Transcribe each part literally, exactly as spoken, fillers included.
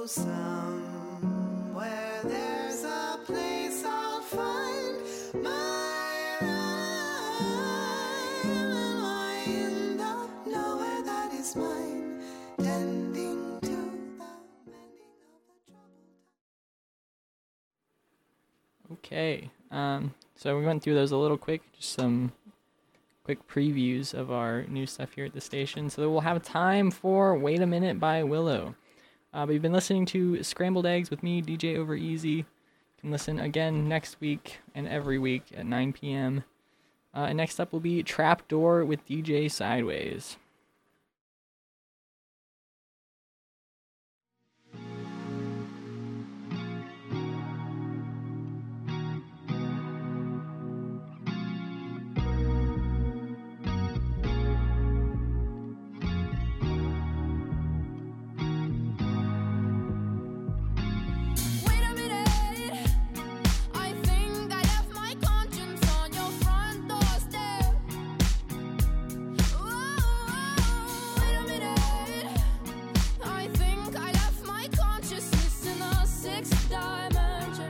go somewhere. There's a place I'll find my rhyme, and I end up nowhere that is mine, tending to the mending of the troubled. Okay, um, so we went through those a little quick, just some quick previews of our new stuff here at the station. So we'll have time for Wait a Minute by Willow. Uh, but you've been listening to Scrambled Eggs with me, D J Overeasy. You can listen again next week and every week at nine p.m. Uh, and next up will be Trapdoor with D J Sideways. Wait a minute, I think I left my conscience on your front doorstep. Whoa, wait a minute, I think I left my consciousness in the sixth dimension.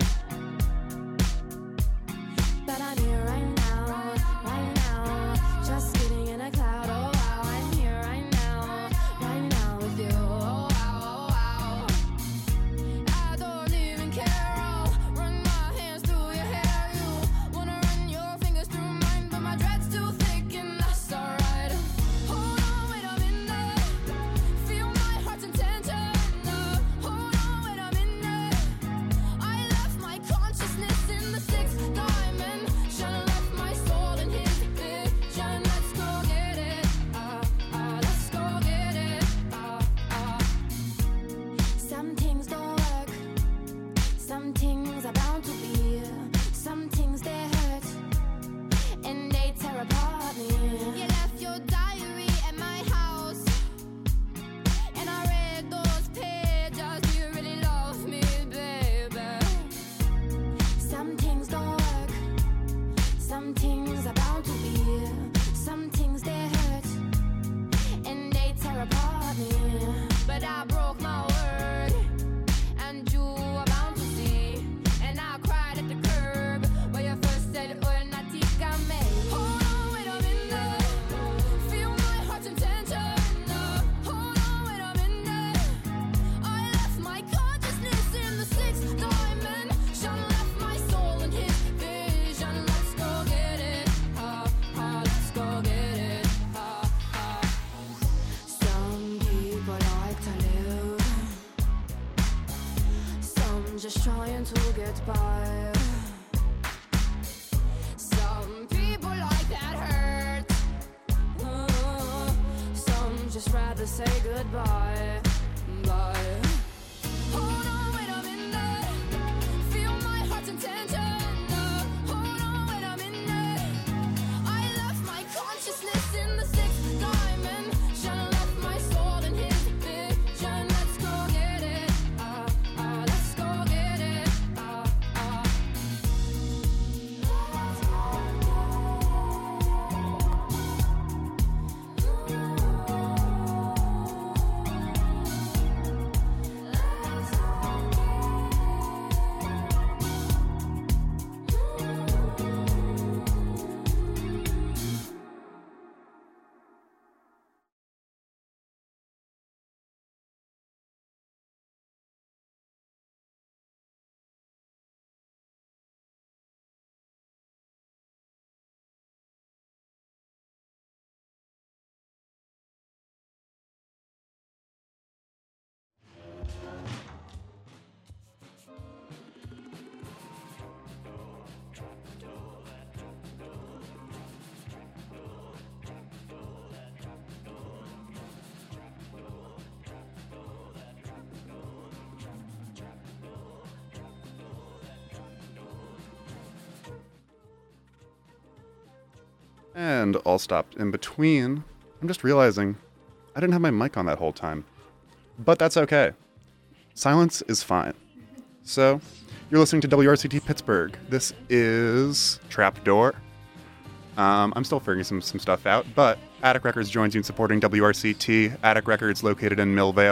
But I'm here right now, right now, just getting in a cloud. Oh wow, I'm here right now, right now with you. Oh wow, oh wow. I don't even care. I'll run my hands through your hair. You wanna run your fingers through mine, but my dread's too thick, and that's alright. Hold on, wait a minute. Feel my heart's intention. Uh, hold on, wait a minute. I left my consciousness in the sixth dimension. Left my soul in his vision. Let's go get it. Uh, uh, let's go get it. Uh, uh. Some things don't work. Some things are bound to be. Some things they hurt, and they tear apart me. You left your diary at my house, and I read those pages. Do you really love me, baby? Some things don't work. Some things are bound to be. Some things they hurt, and they tear apart me. But I broke my word, and you are bound to see. And I cried at the curb where you first said, "Una tica me." Hold on, wait a minute. Feel my heart's intention. Uh, hold on, wait a minute. I left my consciousness in the sixth dimension. Left my soul in his vision. Let's go get it. Uh, uh, let's go get it. Uh, uh. Some people like to live. Some just trying to get by. Some people like that hurt. Uh, some just rather say goodbye. Bye. Hold on, wait a minute. Feel my heart's intention. Uh, hold on, wait a minute. I left my consciousness in the sixth dimension. Left my soul in his vision. Let's go get it. Uh, uh, let's go get it. Uh, uh. And all stopped in between. I'm just realizing I didn't have my mic on that whole time. But that's okay. Silence is fine. So, you're listening to W R C T Pittsburgh. This is Trapdoor. Um, I'm still figuring some, some stuff out, but Attic Records joins you in supporting W R C T. Attic Records, located in Millvale,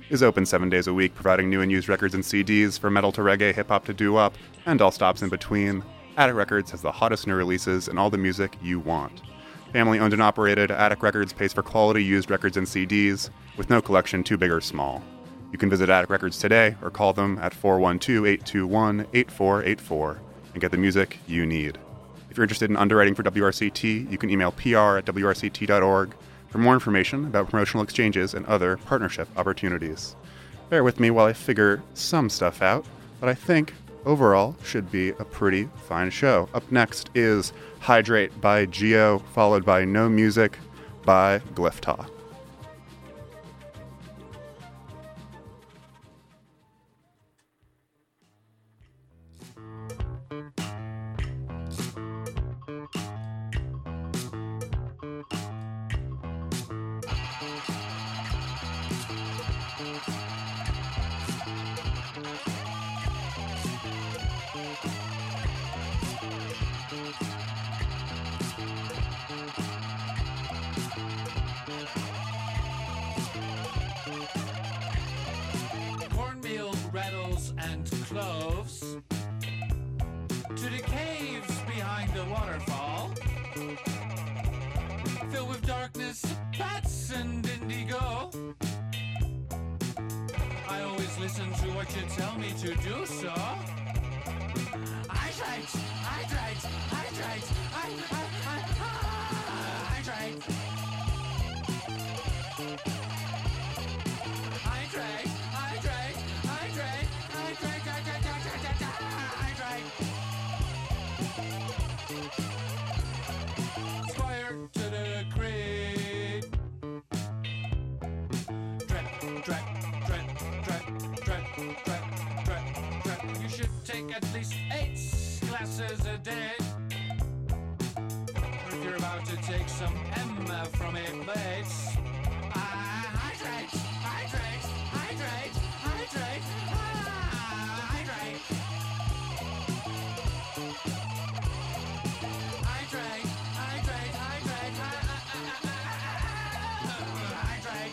is open seven days a week, providing new and used records and C Ds for metal to reggae, hip-hop to doo-wop, and all stops in between. Attic Records has the hottest new releases and all the music you want. Family owned and operated, Attic Records pays for quality used records and C Ds, with no collection too big or small. You can visit Attic Records today or call them at four one two, eight two one, eight four eight four and get the music you need. If you're interested in underwriting for W R C T, you can email P R at W R C T dot org for more information about promotional exchanges and other partnership opportunities. Bear with me while I figure some stuff out, but I think overall should be a pretty fine show. Up next is Hydrate by Geo, followed by No Music by Glyphtah. Cornmeal, rattles, and cloves to the caves behind the waterfall, filled with darkness, bats, and indigo. I always listen to what you tell me to do, so hydrate, hydrate, hydrate, I, I, I, hydrate. Hydrate, hydrate, hydrate, hydrate, hydrate, hydrate, hydrate. Squire to the creek. Dread, dread, dread, dread, dread, dread, dread, dread. You should take at least eight glasses a day. Or if you're about to take some M from a plate. Hydrate, hydrate, hydrate, hydrate, hydrate. Hydrate, hydrate, hydrate, hydrate.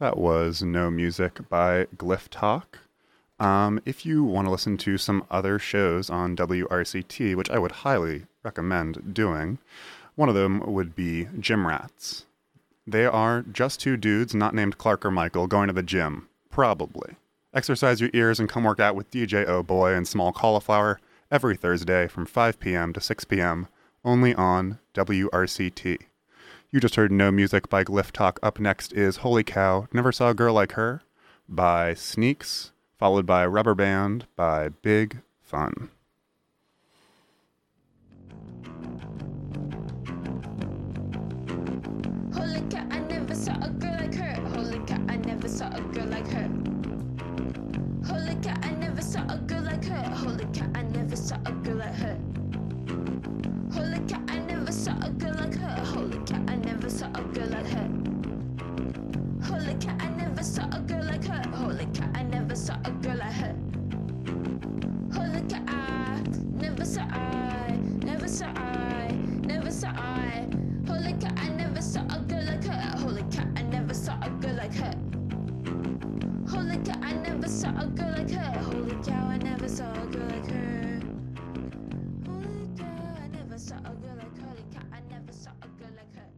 That was No Music by Glyph Talk. Um, if you want to listen to some other shows on W R C T, which I would highly recommend doing, one of them would be Gym Rats. They are just two dudes not named Clark or Michael going to the gym. Probably. Exercise your ears and come work out with D J O-Boy and Small Cauliflower every Thursday from five p.m. to six p.m. only on W R C T. You just heard No Music by Glyph Talk. Up next is Holy Cow, Never Saw a Girl Like Her by Sneaks, followed by Rubber Band by Big Fun. Holy cow, I never saw a girl like her. Holy cow, I never saw a girl like her. Holy cow, I never saw a girl like her. Holy cow, I never saw a girl like her. Holy cow, I never saw a girl like her. Holy cow, I never saw a girl like her. Holy cow, I never saw a girl like her. Holy cow, I never saw a girl like her. Holy cow, I never saw I, never saw I, never saw I. Holy cow, I never saw a girl like her. Holy cow, I never saw a girl like her. Holy cow, I never saw a girl like her. Holy cow, I never saw a girl like her. Holy cow, I never saw a girl like her. Holy cow, I never saw a girl like her.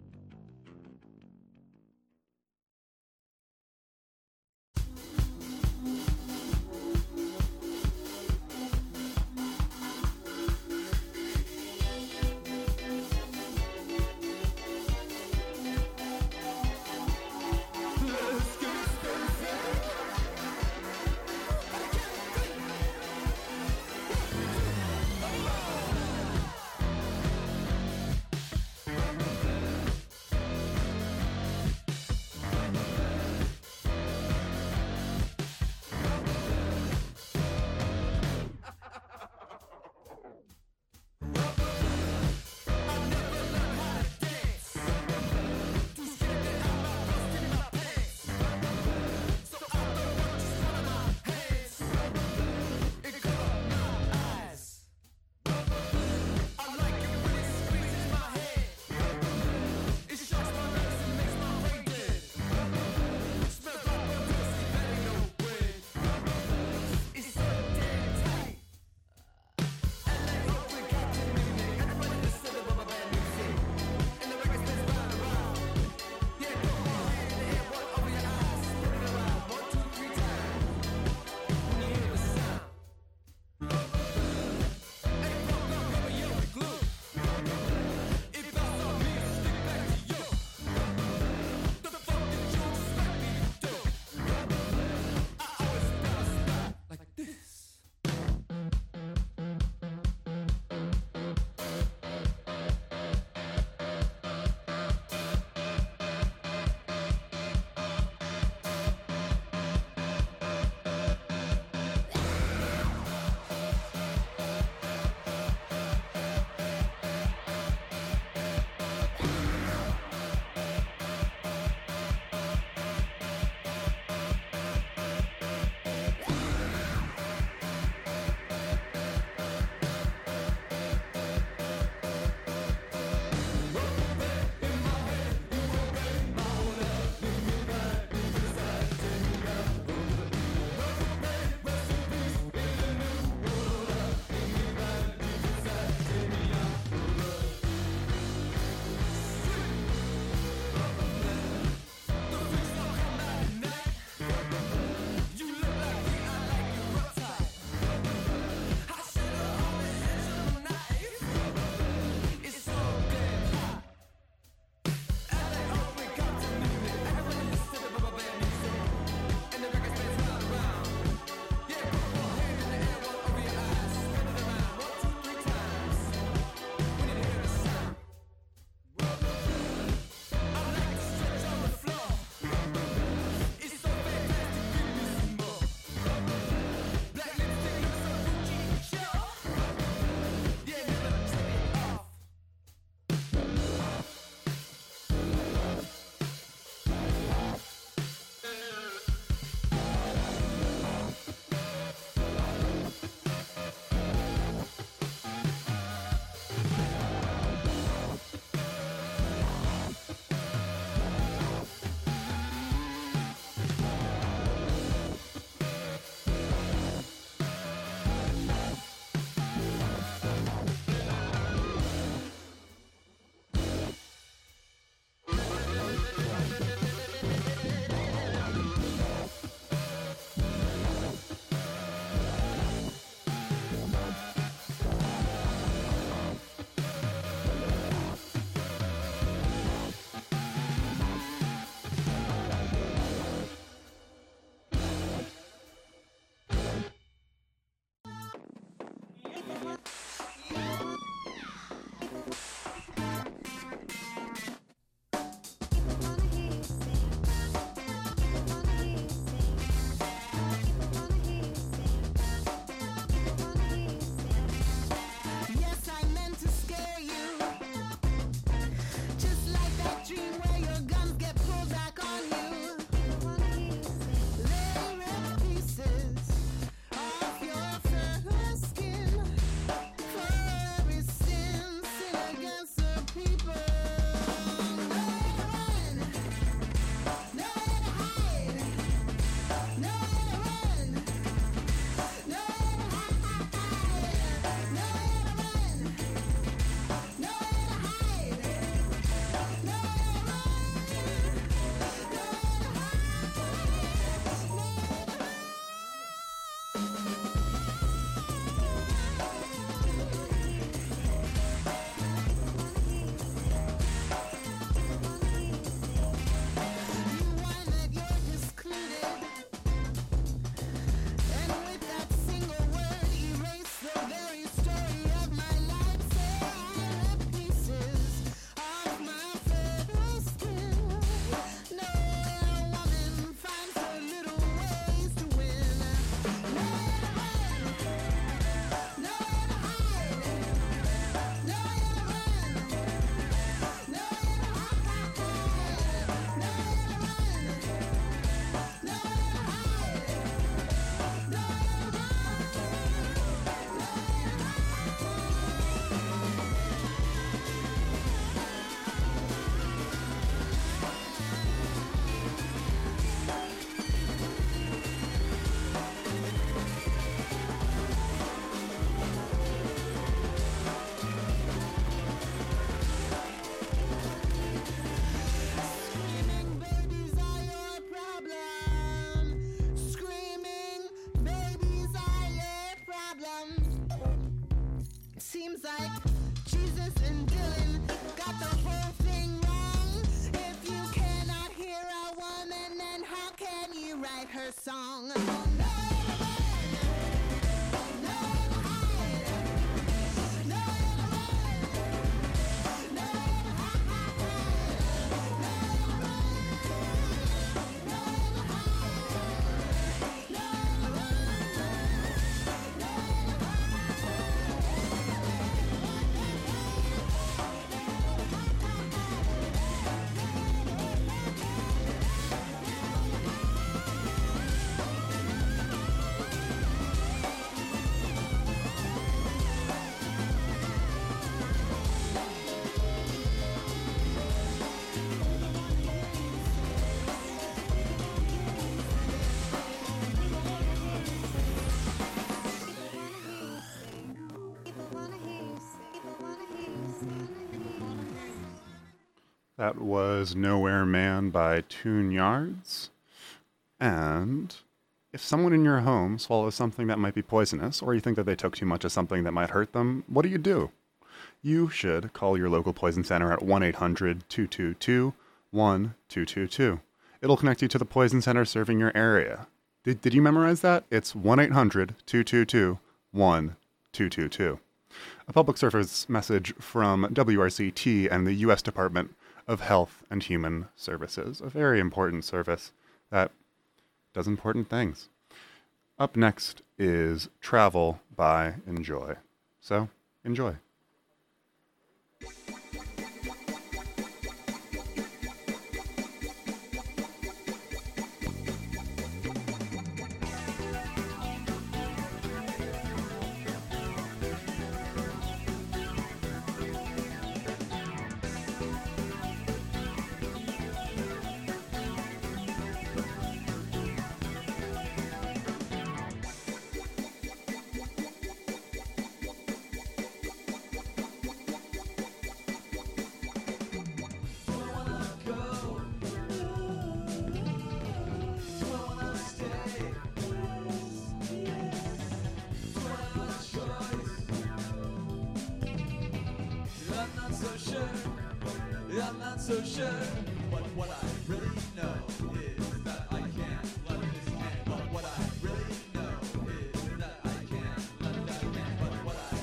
Yes, I meant to scare you. Just like that dream where your guns get pulled back on you. They rip pieces off your fertile skin. For every sin, sin against the people. Nowhere to run, nowhere to hide, nowhere to run, nowhere to hide, nowhere to run, nowhere to hide, nowhere to run, you whine that you're discluded, and with that single word erase the very story of my life. Say I rip pieces off my fertile skin. Nowhere a woman finds her little ways to win. Nowhere to run, nowhere to hide, nowhere to run, nowhere to hide, nowhere to run, nowhere to hide, nowhere to Screaming babies are your problem. Screaming babies are your problem. Seems like Jesus and Dylan got the whole thing wrong. If you cannot hear a woman, then how can you write her song? Nowhere to run, nowhere to hide, nowhere to run, nowhere to hide, nowhere to run, nowhere to hide, nowhere to run, nowhere to That was Nowhere Man by Tune Yards. And if someone in your home swallows something that might be poisonous, or you think that they took too much of something that might hurt them, what do you do? You should call your local poison center at one eight hundred two two two one two two two. It'll connect you to the poison center serving your area. Did, did you memorize that? It's one eight hundred two two two one two two two. A public service message from W R C T and the U S Department of Health and Human Services, a very important service that does important things. Up next is Travel by Enjoy. So, enjoy. I'm not so sure, but what I really know is that I can't let this end. But what I really know is that I can't let that end. But what I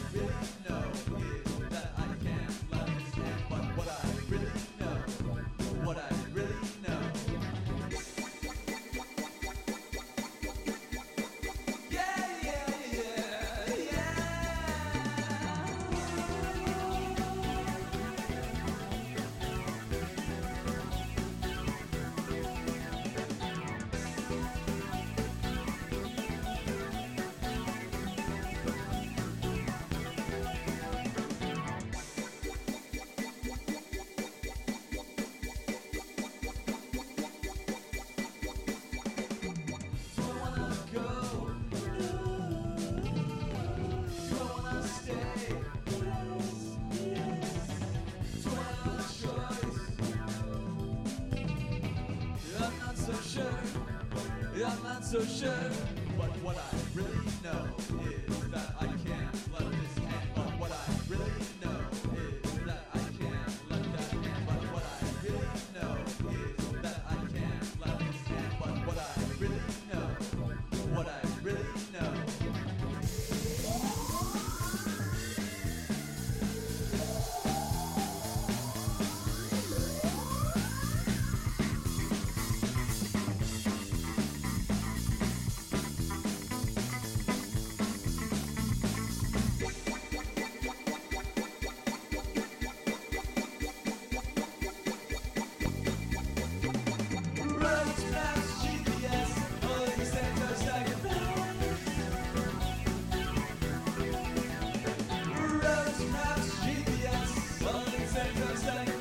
so sure. But what I really know is that I can't let this end. But what I really know is that I can't let that end. But what I really know is that I can't let this end. But what I really know, what I really know. Roads, maps, G P S, all these things are stacking Roads, maps, G P S, all these things are stacking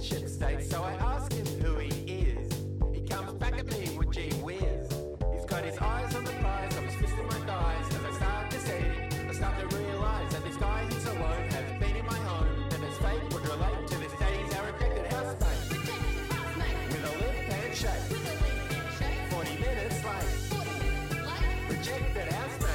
relationship state, so I ask him who he is. He comes back at me with gee whiz. He's got his eyes on the prize, got his fist in my thighs. As I start to see, I start to realise that this guy who's alone has been in my home, and his fate would relate to this day. He's our rejected housemate with a limp handshake. Forty minutes late, rejected housemate.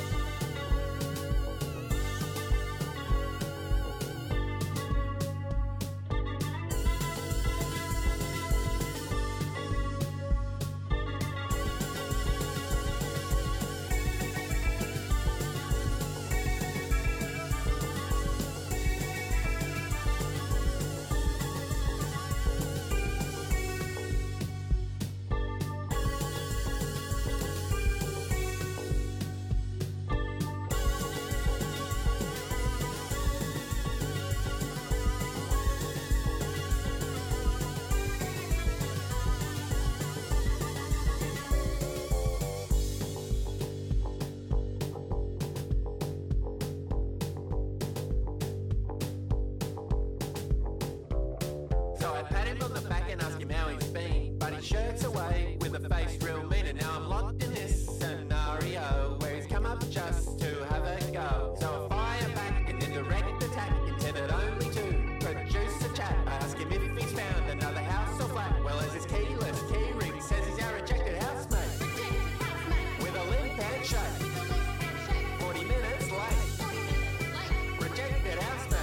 So I pat him on the back and ask him how he's been, but he shirks away with a face real mean. And now I'm locked in this scenario where he's come up just to have a go. So I fire back in the direct attack, intended only to produce a chat. I ask him if he's found another house or flat. Well, as his keyless key ring says, he's our rejected housemate with a limp handshake. Forty minutes late, rejected housemate.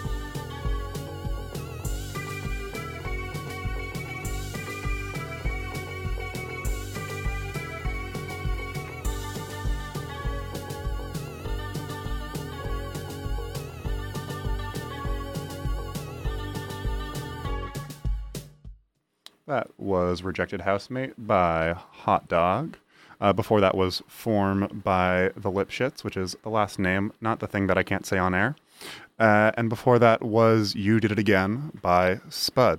That was Rejected Housemate by Hot Dog. Uh, before that was Form by The Lipshits, which is the last name, not the thing that I can't say on air. Uh, and before that was You Did It Again by Spud.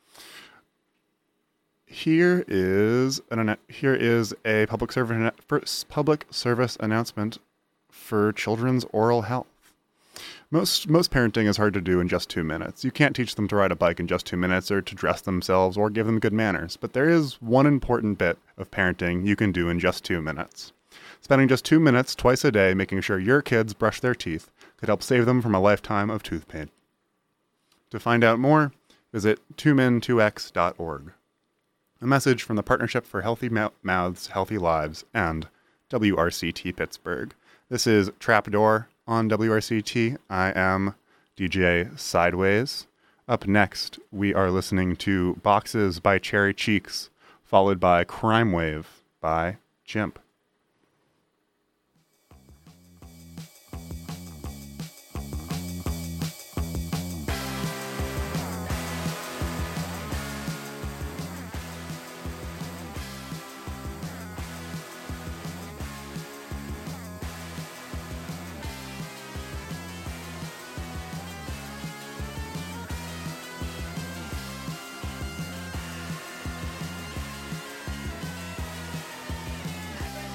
Here is an anno- here is a public service public service announcement for children's oral health. Most most parenting is hard to do in just two minutes. You can't teach them to ride a bike in just two minutes or to dress themselves or give them good manners. But there is one important bit of parenting you can do in just two minutes. Spending just two minutes twice a day making sure your kids brush their teeth could help save them from a lifetime of tooth pain. To find out more, visit two min two x dot org. A message from the Partnership for Healthy Mouths, Healthy Lives, and W R C T Pittsburgh. This is Trapdoor on W R C T. I am D J Sideways. Up next, we are listening to Boxes by Cherry Cheeks, followed by Crime Wave by Chimp. I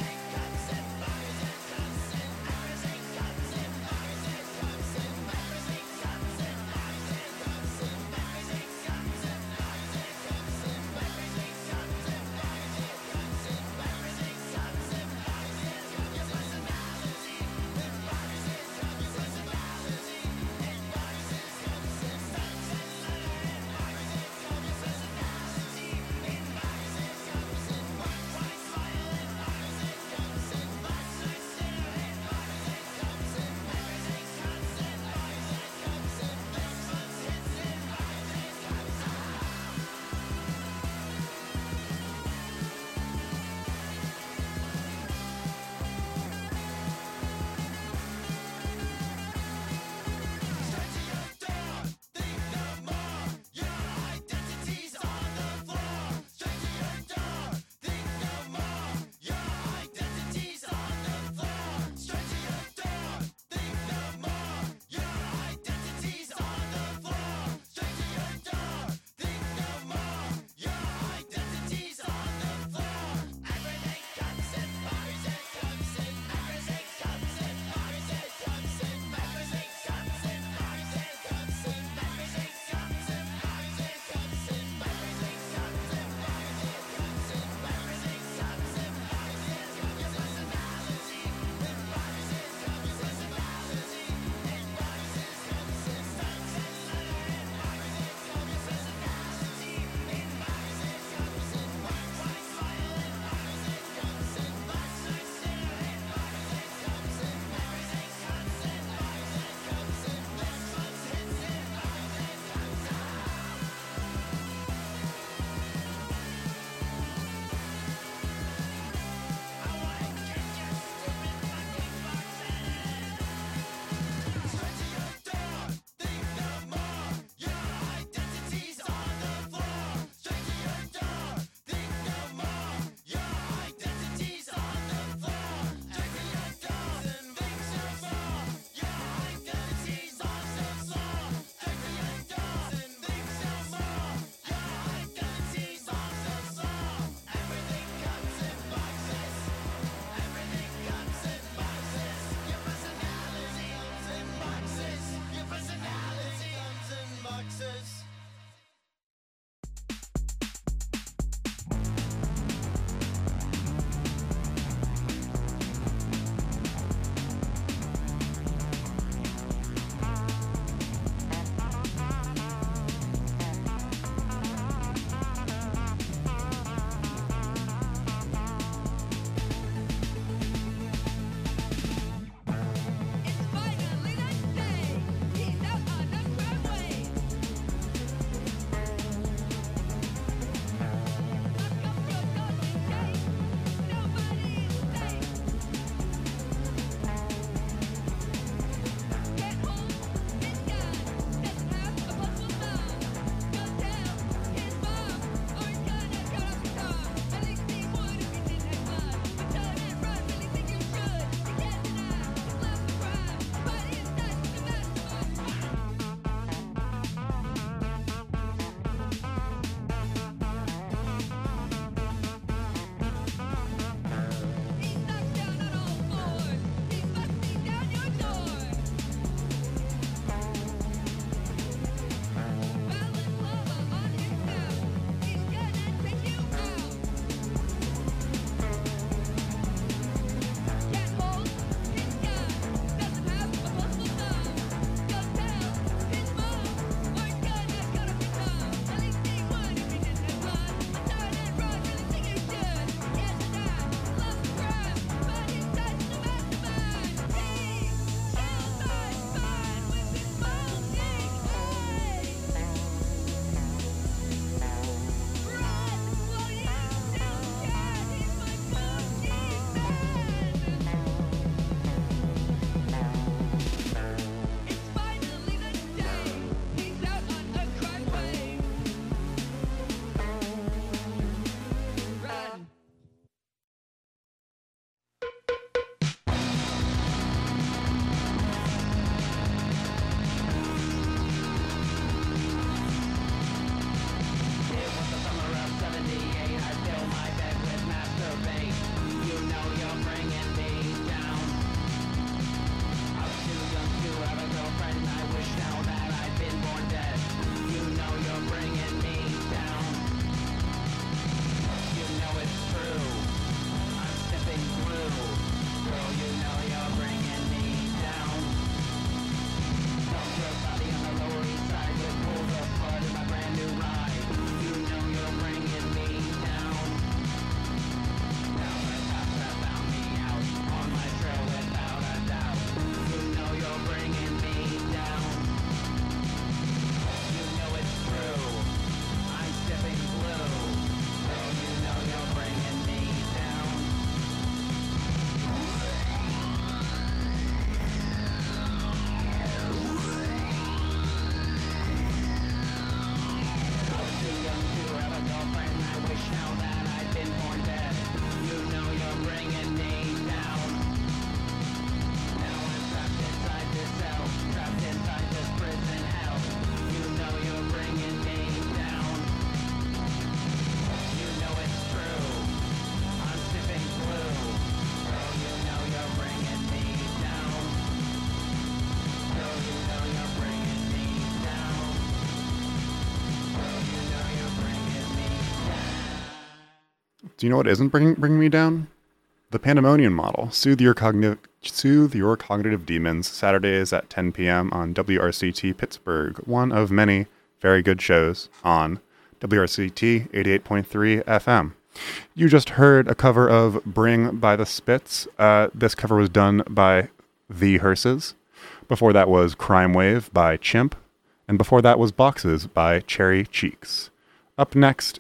Do you know what isn't bringing bringing me down? The Pandemonium model. Soothe your cognitive soothe your cognitive demons. Saturdays at ten p.m. on W R C T Pittsburgh. One of many very good shows on W R C T eighty-eight point three F M. You just heard a cover of Bring by the Spits. Uh, this cover was done by The Hearses. Before that was Crime Wave by Chimp. And before that was Boxes by Cherry Cheeks. Up next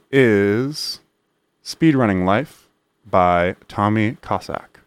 is Speedrunning Life by Tommy Cossack.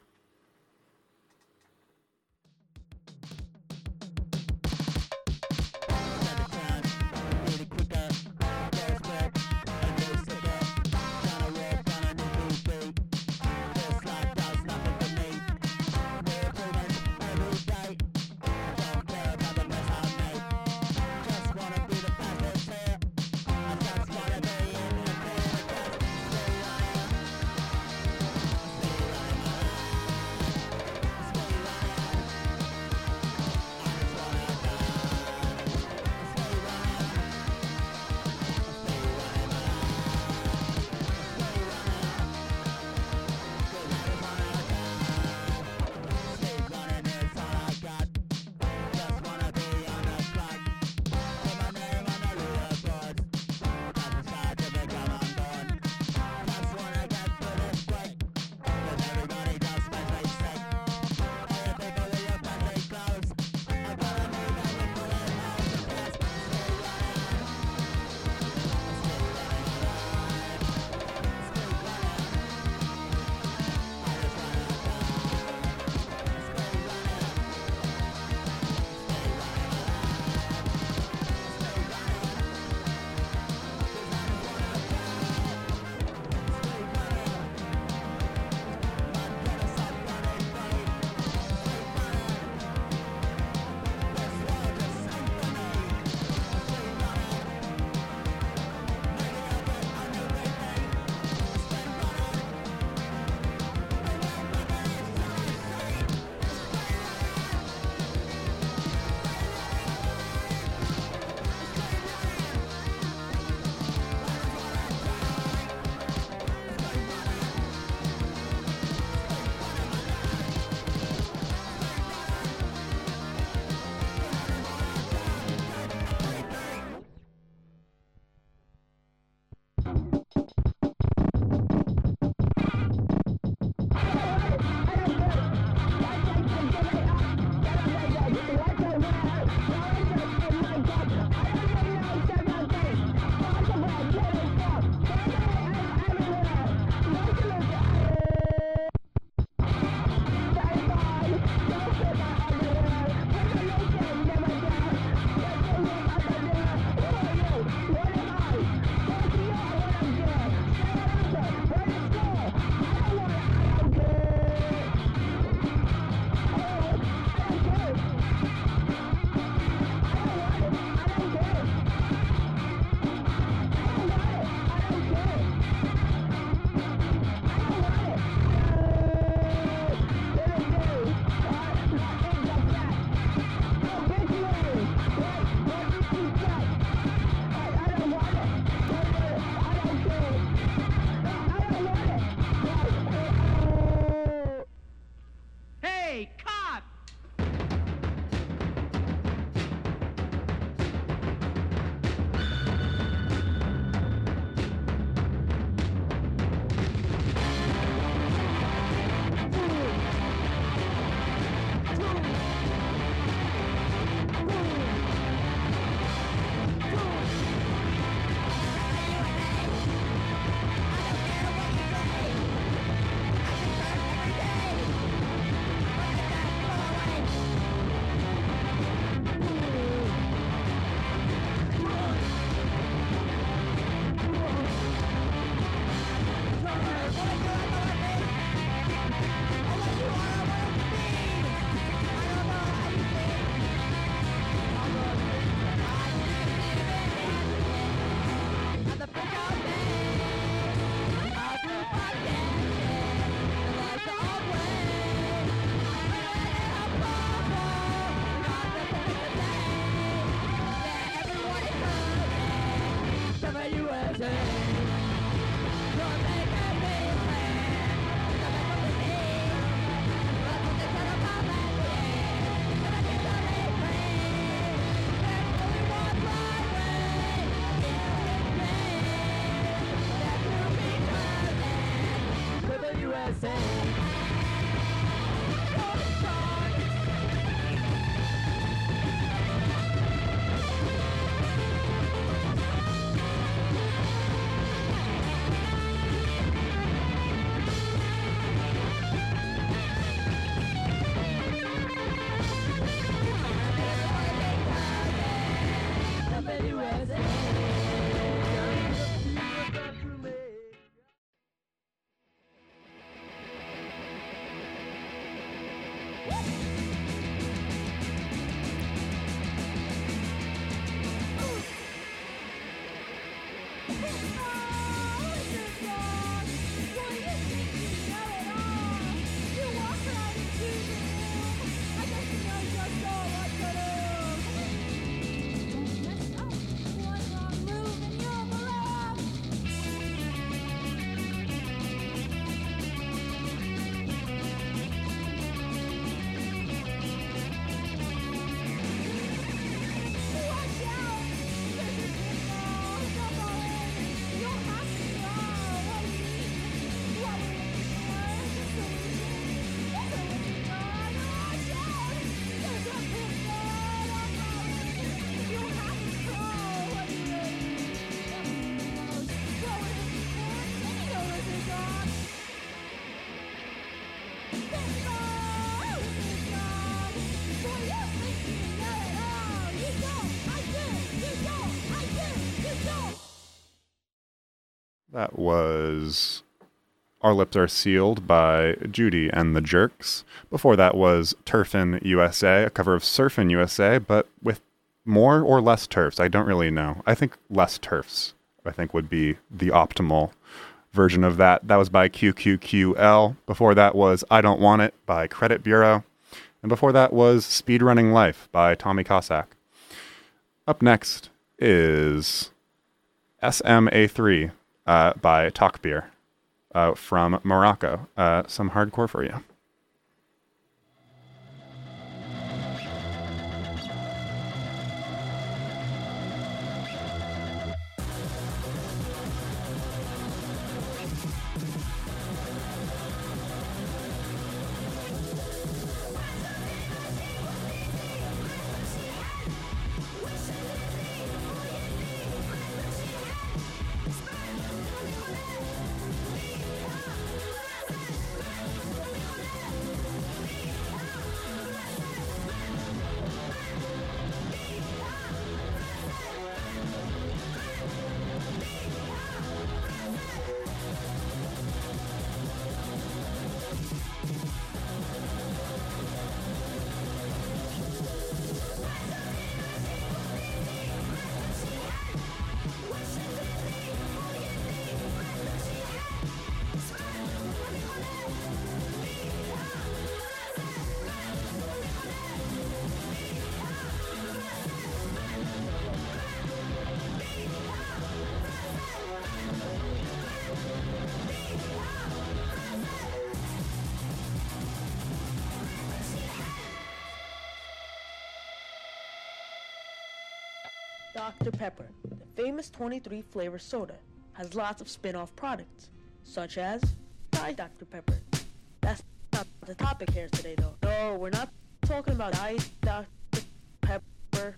You're making me That was Our Lips Are Sealed by Judy and the Jerks. Before that was Turfin' U S A, a cover of Surfin' U S A, but with more or less turfs. I don't really know. I think less turfs, I think, would be the optimal version of that. That was by Q Q Q L. Before that was I Don't Want It by Credit Bureau. And before that was Speedrunning Life by Tommy Cossack. Up next is S M A three uh, by Talk Beer uh, from Morocco. Uh, some hardcore for you. Doctor Pepper, the famous twenty-three flavor soda, has lots of spin-off products, such as Diet Doctor Pepper. That's not the topic here today, though. No, we're not talking about Diet Doctor Pepper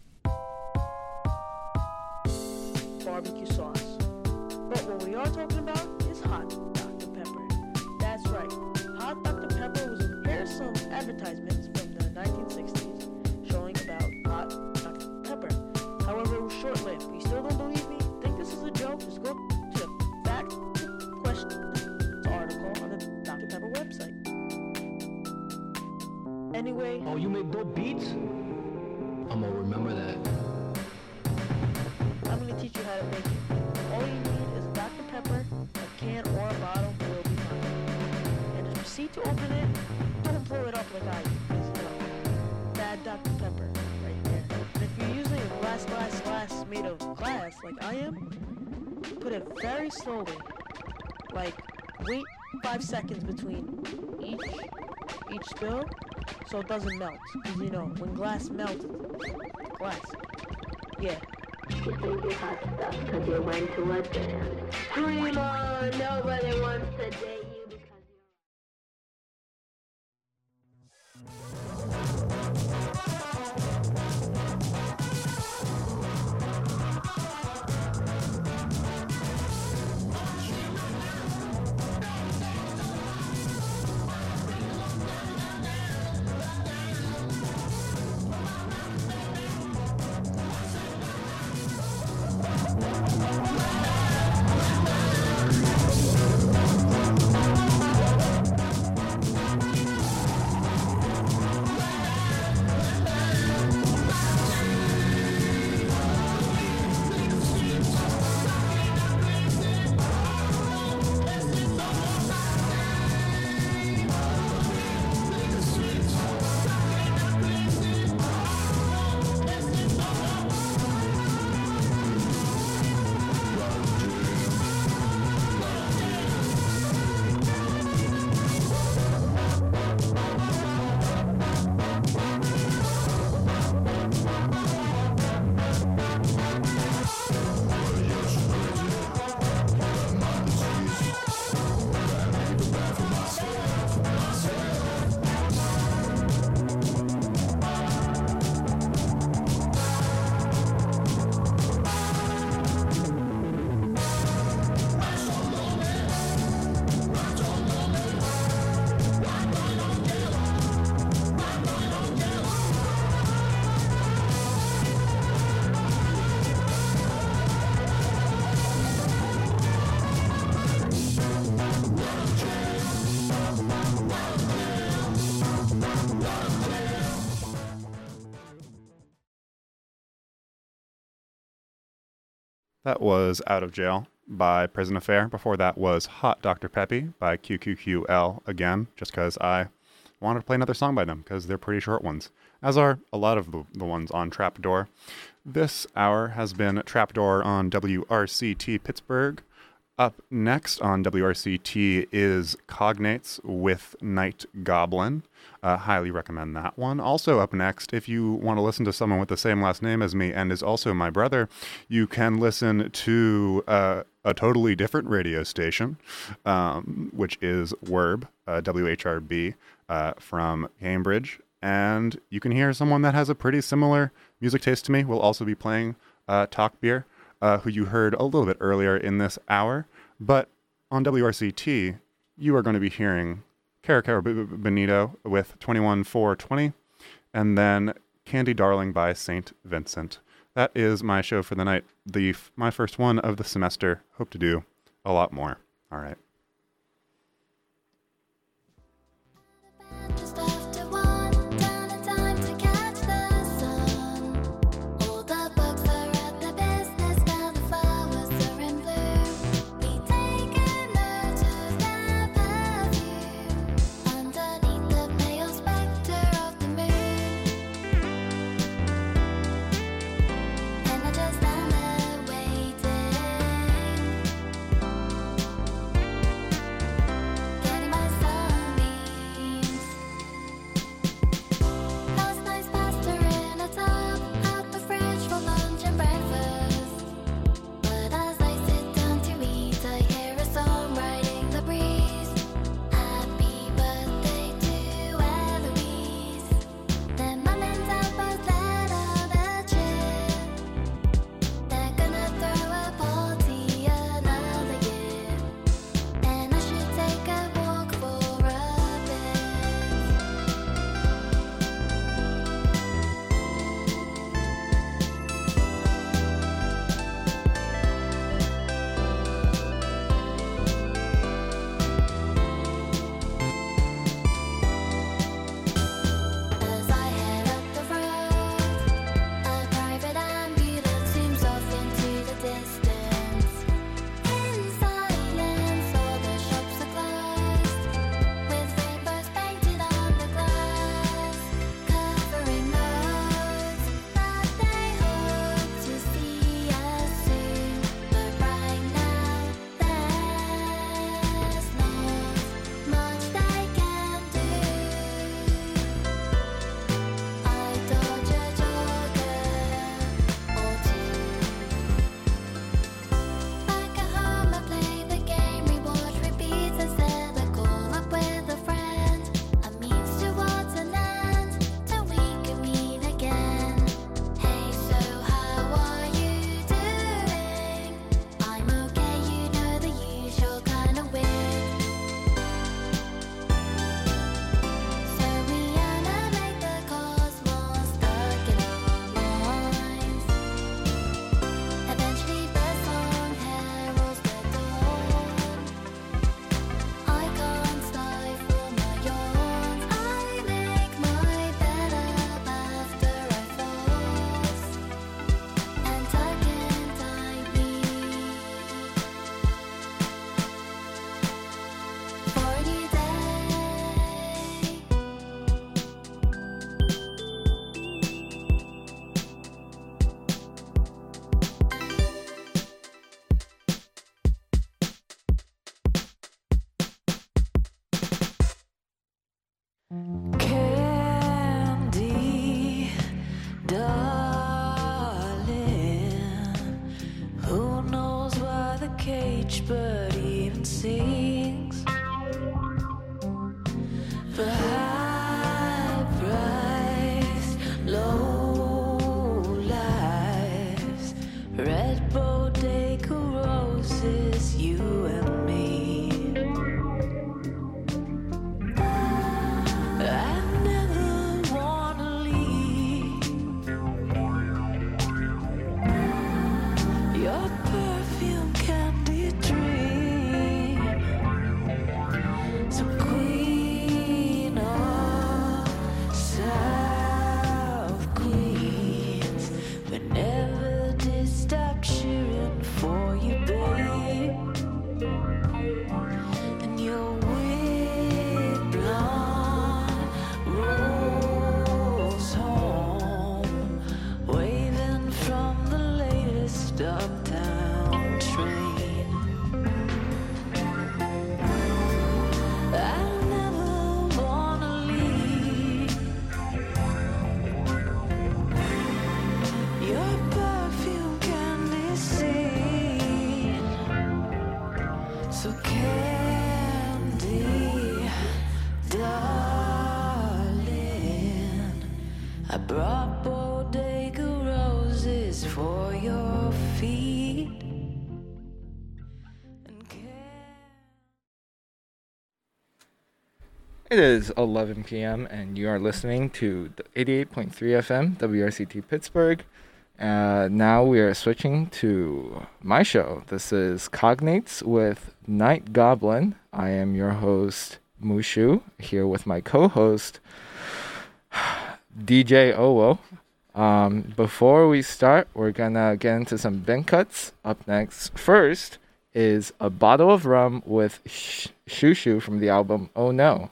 barbecue sauce. But what we are talking about is Hot Doctor Pepper. That's right, Hot Doctor Pepper was in here's some advertisements from the nineteen sixties showing about Hot Doctor Pepper. However, it was short-lived. If you still don't believe me, think this is a joke, just go to the Fact Questions article on the Doctor Pepper website. Anyway, Oh, you make dope beats? I'm gonna remember that. I'm going to teach you how to make it. All you need is Doctor Pepper, a can or a bottle will be fine. And just proceed to open it. Don't blow it up like I do, because you know, bad Doctor Pepper right there. And if you're using a glass, glass, glass made of glass like I am, put it very slowly. Like, wait five seconds between each each spill so it doesn't melt. Because you know, when glass melts, it's glass. Yeah. You think you're hot stuff because you went to a dance. Dream on, nobody wants to date. That was Out of Jail by Prison Affair. Before that was Hot Doctor Peppy by Q Q Q L again, just because I wanted to play another song by them because they're pretty short ones, as are a lot of the, the ones on Trapdoor. This hour has been Trapdoor on W R C T Pittsburgh. Up next on W R C T is Cognates with Night Goblin. Uh, highly recommend that one. Also up next, if you want to listen to someone with the same last name as me and is also my brother, you can listen to uh, a totally different radio station, um, which is W R B, uh, W H R B, uh, from Cambridge. And you can hear someone that has a pretty similar music taste to me. We'll also be playing uh, Talk Beer, uh, who you heard a little bit earlier in this hour. But on W R C T, you are going to be hearing Cara Cara Benito with twenty-one four twenty, and then Candy Darling by Saint Vincent. That is my show for the night. The f- my first one of the semester. Hope to do a lot more. All right. Just after one, down in time to catch the sun. All the bugs are at the business, now the flowers are in bloom. We take a note of their perfume underneath the pale spectre of the moon. And I just stand there waiting, getting my sunbeams. Last night's pasta in a tub, out the fridge for lunch and breakfast. But as I sit down to eat, I hear a song riding the breeze. Happy birthday to Eloise. Then mum and dad both let out a cheer. They're gonna throw a party another year, and I should take a walk for a bit. As I head up the road, a private ambulance zooms off into the distance. In silence, all the shops are closed, with rainbows painted on the glass, covering those that they hope to see us soon. But right now, there's not much they can do. I dodge a jogger or two. Back at home, I play the game, rewatch repeats instead. I call up with a friend, a means towards an end, till we can meet again. Hey, so how are you doing? I'm okay, you know the usual kind of weird. So we animate the cosmos stuck in our minds. Eventually the song heralds the dawn. I can't stifle my yawns. I make my bed up after I floss and tuck in tightly for a new day. Candy, darling, who knows why the cage bird even sings? For high price, low lives, red bodega roses, you and me. I never wanna leave. Your perfume, candy dream. candy, darling. I brought bodega roses for your feet. And It is eleven p.m. and you are listening to the eighty-eight point three F M W R C T Pittsburgh. Uh, now we are switching to my show. This is Cognates with Night Goblin. I am your host, Mushu, here with my co-host, D J Owo. Um, before we start, we're gonna get into some bin cuts. Up next, first, is a bottle of rum with sh- Shushu from the album Oh No.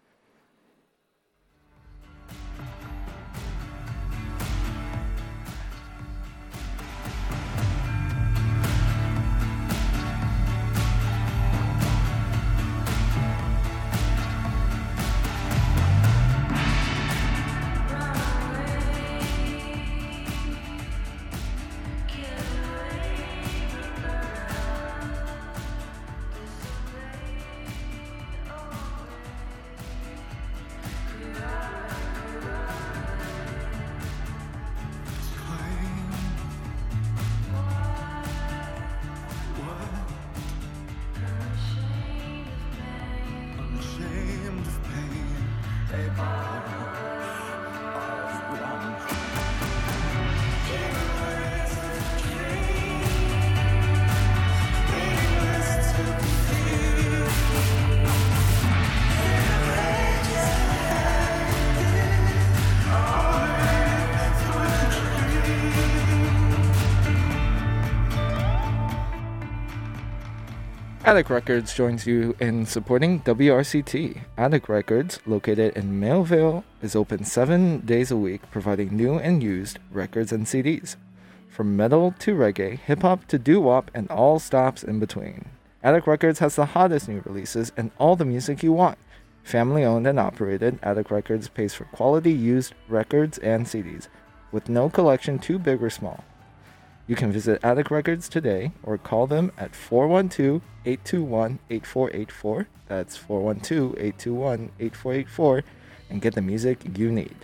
Attic Records joins you in supporting W R C T. Attic Records, located in Melville, is open seven days a week, providing new and used records and C Ds. From metal to reggae, hip-hop to doo-wop, and all stops in between. Attic Records has the hottest new releases and all the music you want. Family owned and operated, Attic Records pays for quality used records and C Ds, with no collection too big or small. You can visit Attic Records today or call them at four one two, eight two one, eight four eight four. That's four one two, eight two one, eight four eight four and get the music you need.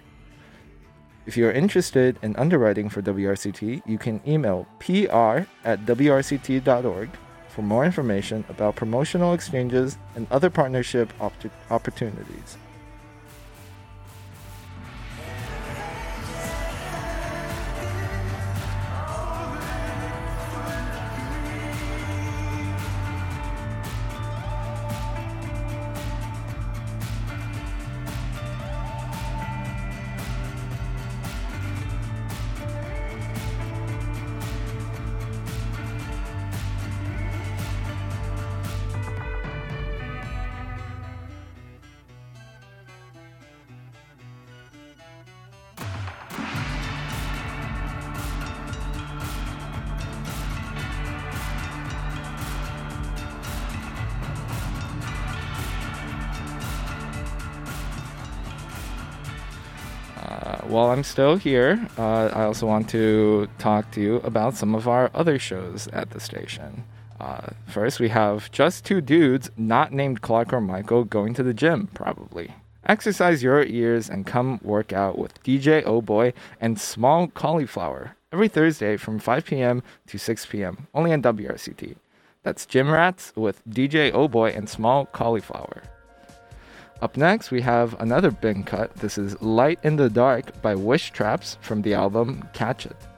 If you are interested in underwriting for W R C T, you can email P R at W R C T dot org for more information about promotional exchanges and other partnership op- opportunities. While I'm still here, uh, I also want to talk to you about some of our other shows at the station. Uh, first, we have just two dudes not named Clark or Michael going to the gym, probably. Exercise your ears and come work out with D J Oh Boy and Small Cauliflower every Thursday from five p.m. to six p.m. only on W R C T. That's Gym Rats with D J Oh Boy and Small Cauliflower. Up next, we have another bin cut. This is Light in the Dark by Wish Traps from the album Catch It.